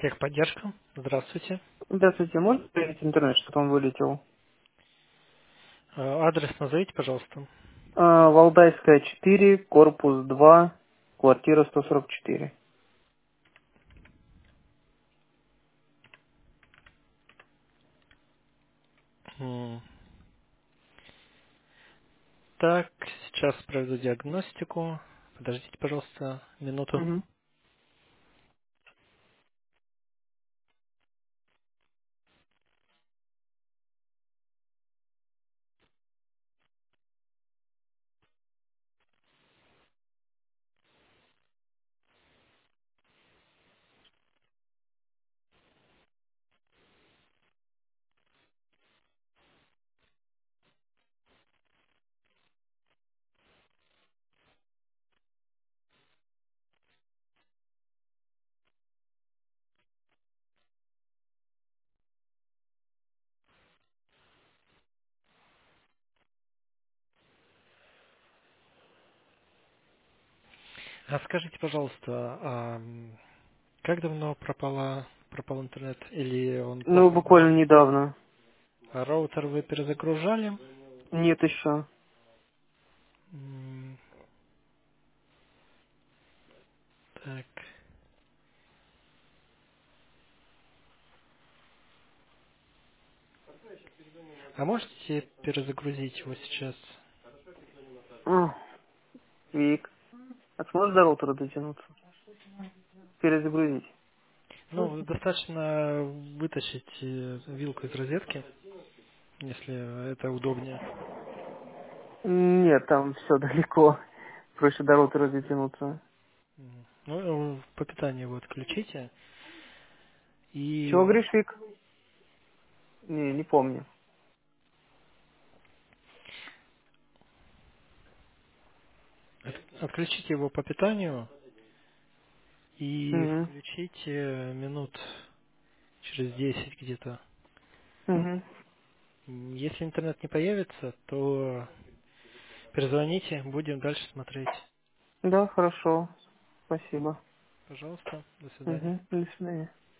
Техподдержка. Здравствуйте. Здравствуйте, можно проверить интернет, что там вылетел? Адрес назовите, пожалуйста. Валдайская 4, корпус 2, квартира 144. М, Так, сейчас проведу диагностику. Подождите, пожалуйста, минуту. Угу. А скажите, пожалуйста, как давно пропал интернет? Или он Ну, плохо буквально работает? недавно. А роутер вы перезагружали? Нет еще. М, Так. А можете перезагрузить его сейчас? А, Вик, а сможешь до роутера дотянуться? Перезагрузить? Ну, достаточно вытащить вилку из розетки, если это удобнее. Нет, там все далеко. Проще до роутера дотянуться. Ну, по питанию его отключите Чего и говоришь, Вик? Не помню. отключите его по питанию и Угу. включите минут через 10 где-то. Угу. Если интернет не появится, то перезвоните, будем дальше смотреть. Да, хорошо. Спасибо. Пожалуйста, до свидания. Угу. До свидания.